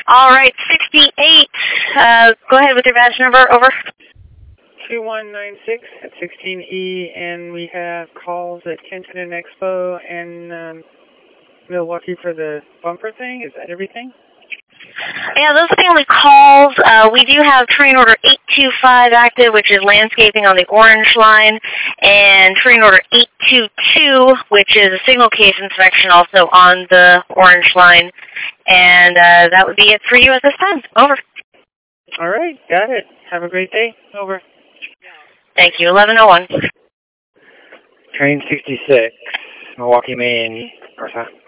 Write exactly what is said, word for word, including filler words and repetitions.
All right, sixty-eight. Uh, go ahead with your badge number. Over. two one nine six at sixteen E, and we have calls at Kensington Expo and um, Milwaukee for the bumper thing. Is that everything? Yeah, those are the only calls. Uh, we do have train order eight two five active, which is landscaping on the orange line, and train order eight two two, which is a signal case inspection also on the orange line. And uh, that would be it for you at this time. Over. All right, got it. Have a great day. Over. Thank you. eleven oh one. Train sixty-six, Milwaukee, Maine, North.